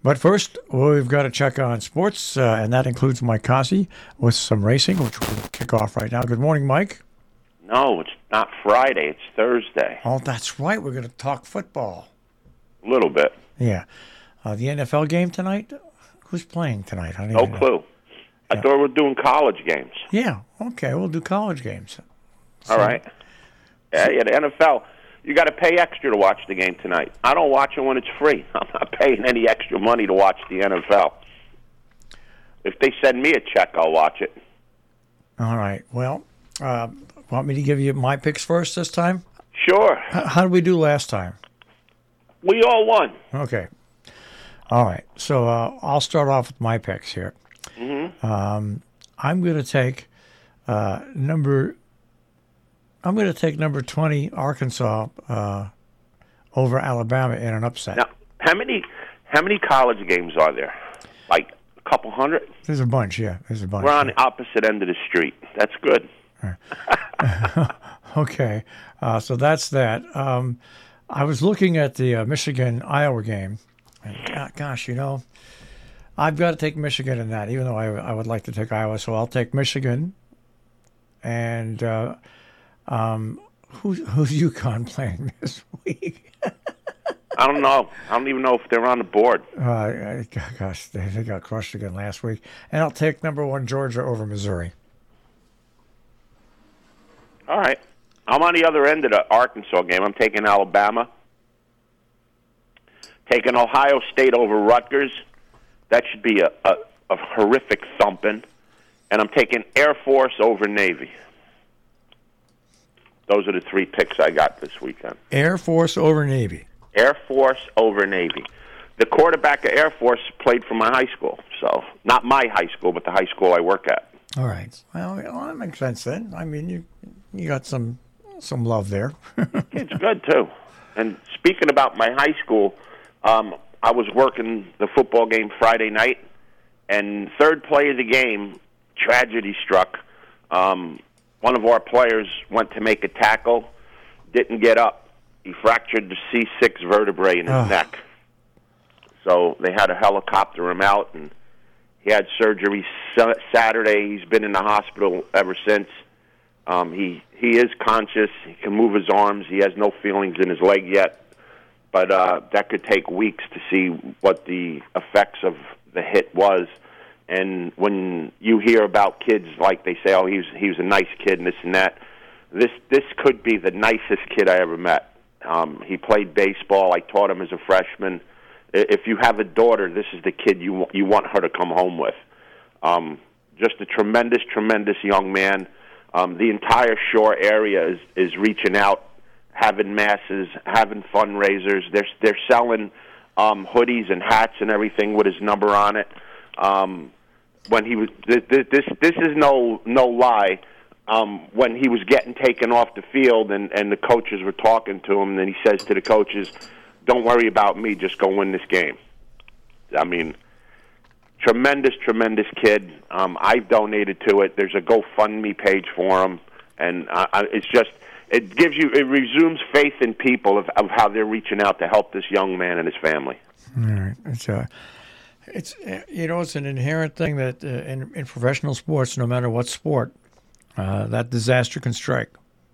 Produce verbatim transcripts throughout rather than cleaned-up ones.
But first, we've got to check on sports, uh, and that includes Mike Cossey with some racing, which we'll kick off right now. Good morning, Mike. No, it's not Friday. It's Thursday. Oh, that's right. We're going to talk football. A little bit. Yeah. Uh, the N F L game tonight? Who's playing tonight? I don't No even know. clue. I Yeah. thought we were doing college games. Yeah. Okay, we'll do college games. All right. Yeah, yeah, the N F L, you got to pay extra to watch the game tonight. I don't watch it when it's free. I'm not paying any extra money to watch the N F L. If they send me a check, I'll watch it. All right. Well, uh, want me to give you my picks first this time? Sure. H- how did we do last time? We all won. Okay. All right. So uh, I'll start off with my picks here. Mm-hmm. Um, I'm going to take uh, number. I'm going to take number twenty Arkansas uh, over Alabama in an upset. Now, how many how many college games are there? Like a couple hundred? There's a bunch. Yeah, there's a bunch. We're on the opposite end of the street. That's good. Okay, uh, so that's that. Um, I was looking at the uh, Michigan-Iowa game, and go- gosh, you know, I've got to take Michigan in that, even though I, I would like to take Iowa, so I'll take Michigan. And uh, um, who's, who's UConn playing this week? I don't know. I don't even know if they're on the board. Uh, gosh, they, they got crushed again last week. And I'll take number one Georgia over Missouri. All right. I'm on the other end of the Arkansas game. I'm taking Alabama. Taking Ohio State over Rutgers. That should be a, a, a horrific thumping. And I'm taking Air Force over Navy. Those are the three picks I got this weekend. Air Force over Navy. Air Force over Navy. The quarterback of Air Force played for my high school. So, not my high school, but the high school I work at. All right. Well, well that makes sense then. I mean, you you got some some love there. It's good, too. And speaking about my high school, um, I was working the football game Friday night, and third play of the game, tragedy struck. Um, one of our players went to make a tackle, didn't get up. He fractured the C six vertebrae in his Oh. neck. So they had to helicopter him out, and he had surgery sa- Saturday. He's been in the hospital ever since. Um, he he is conscious. He can move his arms. He has no feelings in his leg yet. But uh, that could take weeks to see what the effects of the hit was. And when you hear about kids, like they say, oh, he was, he was a nice kid and this and that, this this could be the nicest kid I ever met. Um, he played baseball. I taught him as a freshman. If you have a daughter, this is the kid you you want her to come home with. Um, just a tremendous, tremendous young man. Um, the entire Shore area is, is reaching out, having masses, having fundraisers. They're they're selling um, hoodies and hats and everything with his number on it. Um, when he was this this this is no no lie. Um, when he was getting taken off the field and, and the coaches were talking to him, and then he says to the coaches, "Don't worry about me. Just go win this game." I mean, tremendous, tremendous kid. Um, I've donated to it. There's a GoFundMe page for him, and I, I, it's just it gives you it resumes faith in people of, of how they're reaching out to help this young man and his family. All right. It's uh, it's uh, you know, it's an inherent thing that uh, in in professional sports, no matter what sport, uh, that disaster can strike.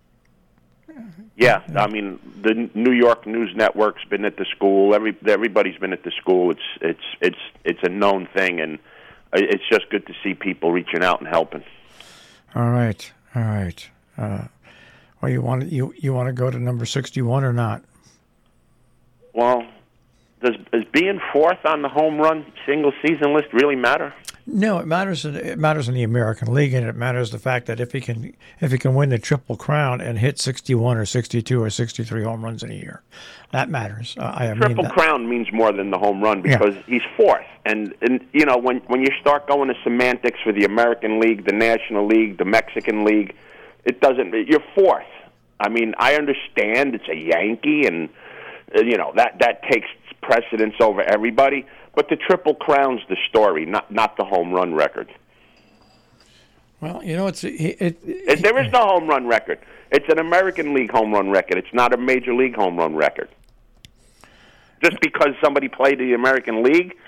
Yeah, I mean, the New York News Network's been at the school. Every everybody's been at the school. It's it's it's it's a known thing, and it's just good to see people reaching out and helping. All right, all right. Uh, well, you want you you want to go to number sixty-one or not? Well, does does being fourth on the home run single season list really matter? No, it matters. In, it matters in the American League, and it matters the fact that if he can if he can win the Triple Crown and hit sixty-one or sixty-two or sixty-three home runs in a year, that matters. Uh, I Triple mean that. Crown means more than the home run because yeah. he's fourth, and and you know when when you start going to semantics for the American League, the National League, the Mexican League, it doesn't. You're fourth. I mean, I understand it's a Yankee, and uh, you know that that takes precedence over everybody. But the Triple Crown's the story, not not the home run record. Well, you know, it's it, it, it, there is no home run record. It's an American League home run record. It's not a Major League home run record. Just because somebody played the American League,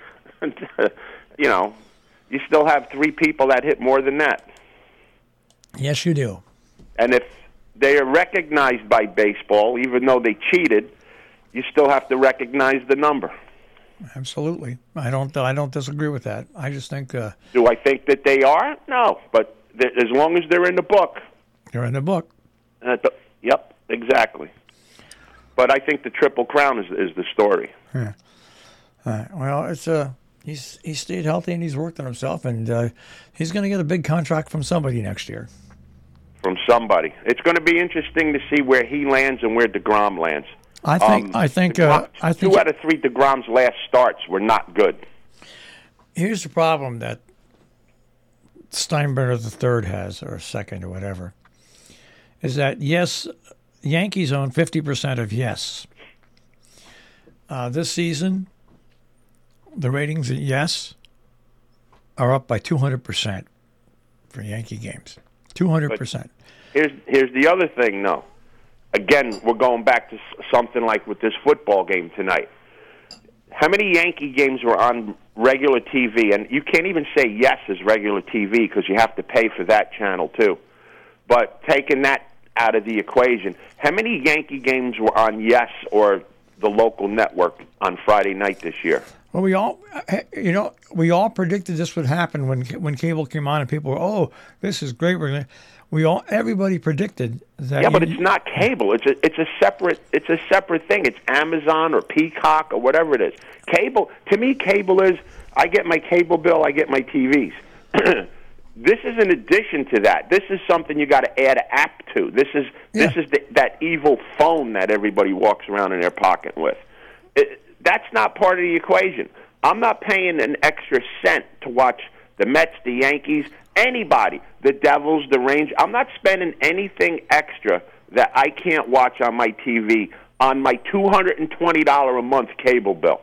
you know, you still have three people that hit more than that. Yes, you do. And if they are recognized by baseball, even though they cheated, you still have to recognize the number. Absolutely. I don't I don't disagree with that. I just think... Uh, do I think that they are? No. But th- as long as they're in the book... They're in the book. Uh, th- yep, exactly. But I think the Triple Crown is is the story. Yeah. All right. Well, it's uh, he's he stayed healthy and he's worked on himself, and uh, he's going to get a big contract from somebody next year. From somebody. It's going to be interesting to see where he lands and where DeGrom lands. I think. Um, I think. Uh, I think two out of three DeGrom's last starts were not good. Here's the problem that Steinbrenner the third has, or second, or whatever, is that yes, Yankees own fifty percent of Yes. Uh, this season, the ratings at Yes are up by two hundred percent for Yankee games. two hundred percent. Here's here's the other thing, though. Again, we're going back to something like with this football game tonight. How many Yankee games were on regular T V? And you can't even say Yes is regular T V because you have to pay for that channel too. But taking that out of the equation, how many Yankee games were on Yes or the local network on Friday night this year? Well, we all, you know, we all predicted this would happen when when cable came on, and people were, "Oh, this is great." We're gonna, we all, everybody predicted that. Yeah, but you, it's not cable. It's a it's a separate it's a separate thing. It's Amazon or Peacock or whatever it is. Cable, to me, cable is I get my cable bill, I get my T Vs. This is in addition to that. This is something you got to add an app to. This is yeah. this is the, that evil phone that everybody walks around in their pocket with. It, that's not part of the equation. I'm not paying an extra cent to watch the Mets, the Yankees, anybody, the Devils, the Rangers. I'm not spending anything extra that I can't watch on my T V on my two hundred twenty dollars a month cable bill.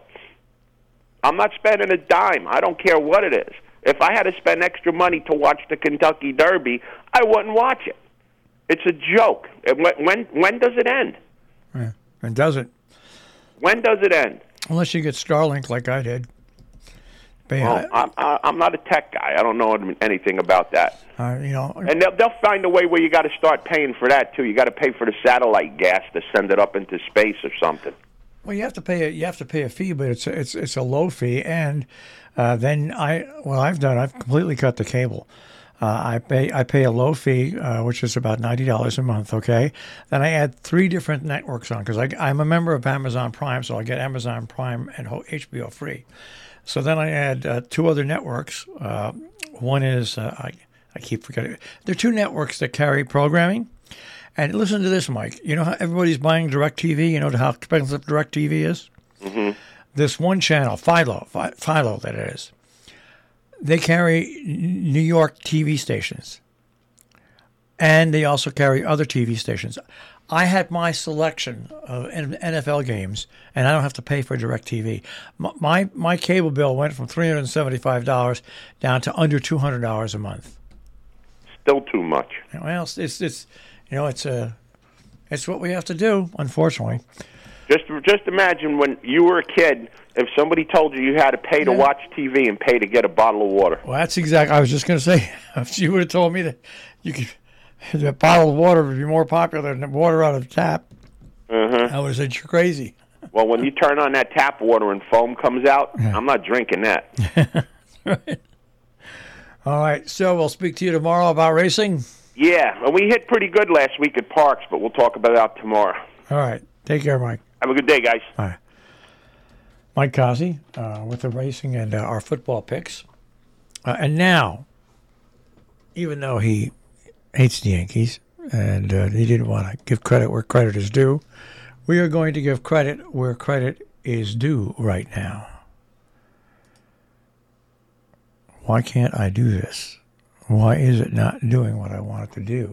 I'm not spending a dime. I don't care what it is. If I had to spend extra money to watch the Kentucky Derby, I wouldn't watch it. It's a joke. When when, when does it end? Yeah, it doesn't. When does it end? Unless you get Starlink like I did. But, well, I'm, I'm not a tech guy. I don't know anything about that. Uh, you know, and they'll, they'll find a way where you got to start paying for that too. You got to pay for the satellite gas to send it up into space or something. Well, you have to pay a, you have to pay a fee, but it's a, it's it's a low fee. And uh, then I what I've done, I've completely cut the cable. Uh, I pay I pay a low fee, uh, which is about ninety dollars a month. Okay, then I add three different networks on because I'm a member of Amazon Prime, so I get Amazon Prime and H B O free. So then I add uh, two other networks. Uh, one is uh, I I keep forgetting. There are two networks that carry programming. And listen to this, Mike. You know how everybody's buying DirecTV? You know how expensive DirecTV is? Mm-hmm. This one channel, Philo, Philo that it is, they carry New York T V stations. And they also carry other T V stations. I had my selection of N F L games, and I don't have to pay for DirecTV. My, my, my cable bill went from three hundred seventy-five dollars down to under two hundred dollars a month. Still too much. Well, it's... it's, it's You know, it's a, it's what we have to do, unfortunately. Just just imagine when you were a kid, if somebody told you you had to pay to yeah. watch T V and pay to get a bottle of water. Well, that's exactly, I was just going to say, if you would have told me that you could, a bottle of water would be more popular than water out of the tap, uh-huh. I would have said, you're crazy. Well, when you turn on that tap water and foam comes out, yeah. I'm not drinking that. Right. All right, so we'll speak to you tomorrow about racing. Yeah, well, we hit pretty good last week at Parks, but we'll talk about that tomorrow. All right. Take care, Mike. Have a good day, guys. Bye. Mike Kazi uh, with the racing and uh, our football picks. Uh, and now, even though he hates the Yankees and uh, he didn't want to give credit where credit is due, we are going to give credit where credit is due right now. Why can't I do this? Why is it not doing what I want it to do?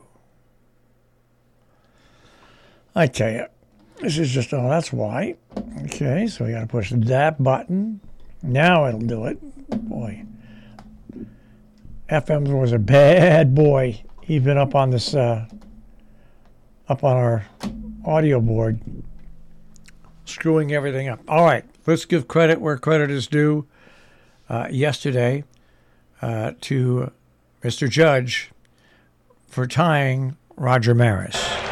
I tell you, this is just, oh, that's why. Okay, so we got to push that button. Now it'll do it. Boy. F M was a bad boy. He's been up on this, uh, up on our audio board, screwing everything up. All right, let's give credit where credit is due. uh, yesterday uh, to Mister Judge for tying Roger Maris.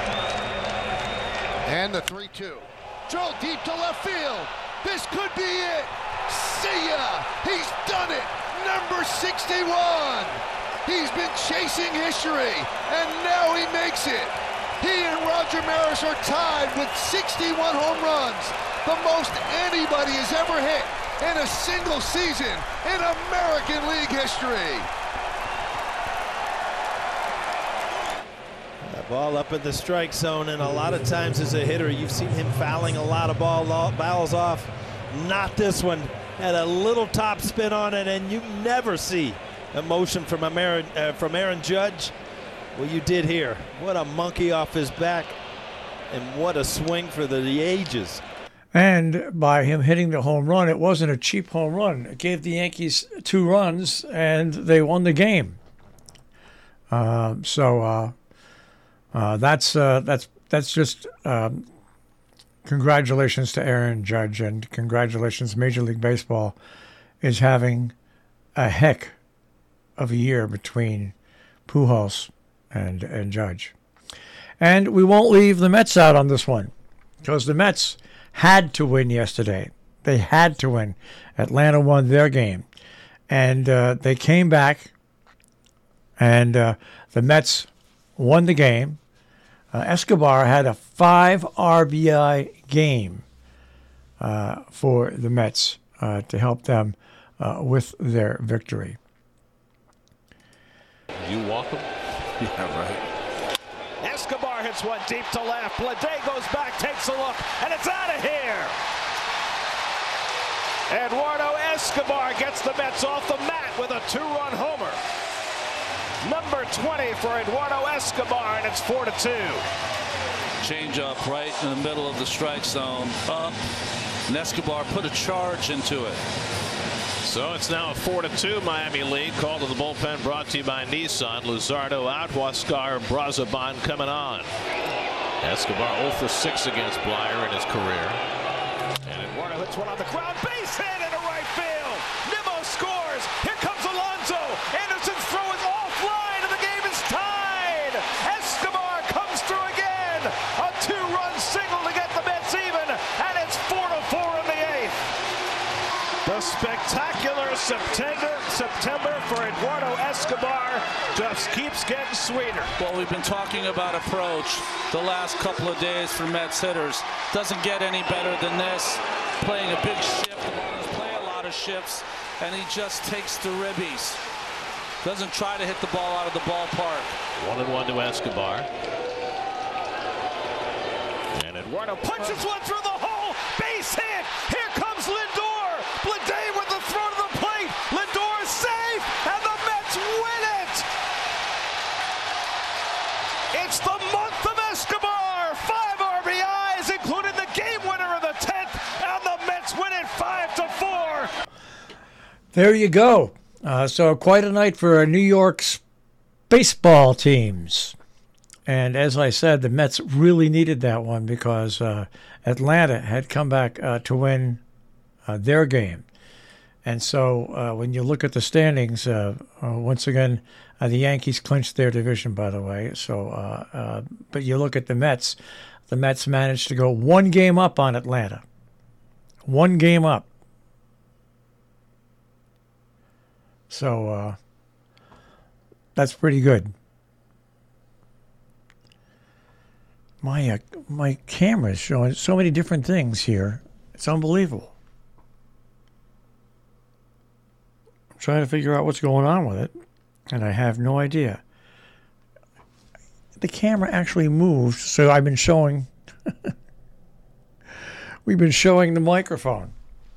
And the three two. Drilled deep to left field. This could be it. See ya. He's done it. Number sixty-one. He's been chasing history, and now he makes it. He and Roger Maris are tied with sixty-one home runs, the most anybody has ever hit in a single season in American League history. That ball up in the strike zone, and a lot of times as a hitter, you've seen him fouling a lot of ball balls off. Not this one. Had a little top spin on it, and you never see emotion from Aaron, uh, from Aaron Judge. Well, you did here. What a monkey off his back, and what a swing for the, the ages. And by him hitting the home run, it wasn't a cheap home run. It gave the Yankees two runs, and they won the game. Uh, so uh, uh, that's uh, that's that's just um, congratulations to Aaron Judge, and congratulations, Major League Baseball is having a heck of a year between Pujols and and Judge. And we won't leave the Mets out on this one, because the Mets had to win yesterday. They had to win. Atlanta won their game, and uh, they came back, and uh, the Mets won the game. Uh, Escobar had a five R B I game uh, for the Mets uh, to help them uh, with their victory. You walk them? Yeah, right. Escobar hits one deep to left. Bleday goes back, takes a look, and it's out of here. Eduardo Escobar gets the Mets off the mat with a two-run homer. Number twenty for Eduardo Escobar, and it's four to two. Change up right in the middle of the strike zone. Up. And Escobar put a charge into it. So it's now a four to two Miami lead. Call to the bullpen brought to you by Nissan. Luzardo out, Huascar, Brazoban coming on. Escobar oh for six against Blyer in his career. And Eduardo hits one on the ground. Base hit into right field. Nimmo scores. Here comes Alonso. Anderson's throw is offline, and the game is tied. Escobar comes through again. A two-run single to get the Mets even, and it's four to four in the eighth. The spectacular September September for Eduardo Escobar just keeps getting sweeter. Well, we've been talking about approach the last couple of days for Mets hitters. Doesn't get any better than this. Playing a big shift. The runners play a lot of shifts, and he just takes the ribbies. Doesn't try to hit the ball out of the ballpark. One and one to Escobar. And Eduardo punches one through the hole. Base hit. Here comes Lindor. Bleday with the throw to the plate. Lindor is safe, and the Mets win it. It's the month of Escobar. Five R B Is, including the game winner of the tenth, and the Mets win it five to four. There you go. Uh, so quite a night for New York's baseball teams. And as I said, the Mets really needed that one because uh, Atlanta had come back uh, to win uh, their game. And so uh, when you look at the standings, uh, uh, once again, uh, the Yankees clinched their division, by the way. So, uh, uh, but you look at the Mets, the Mets managed to go one game up on Atlanta. One game up. So uh, that's pretty good. My uh, my camera is showing so many different things here. It's unbelievable. I'm trying to figure out what's going on with it, and I have no idea. The camera actually moved, so I've been showing. We've been showing the microphone.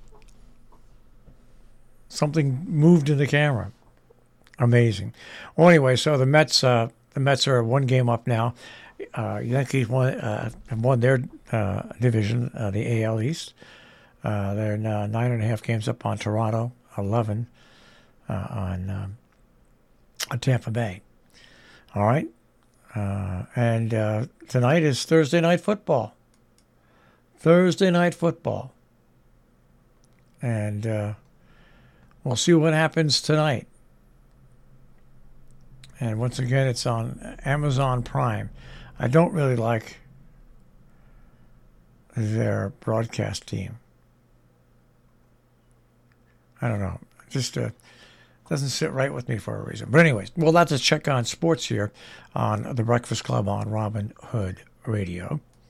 Something moved in the camera. Amazing. Well, anyway, so the Mets, uh, the Mets are one game up now. Uh, Yankees won, uh, have won their uh, division, uh, the A L East. Uh, they're now nine and a half games up on Toronto, eleven uh, on, um, on Tampa Bay. All right, uh, and uh, tonight is Thursday night football. Thursday night football, and. Uh, we'll see what happens tonight. And once again, it's on Amazon Prime. I don't really like their broadcast team. I don't know. Just uh, doesn't sit right with me for a reason. But anyways, well, that's a check on sports here on The Breakfast Club on Robin Hood Radio.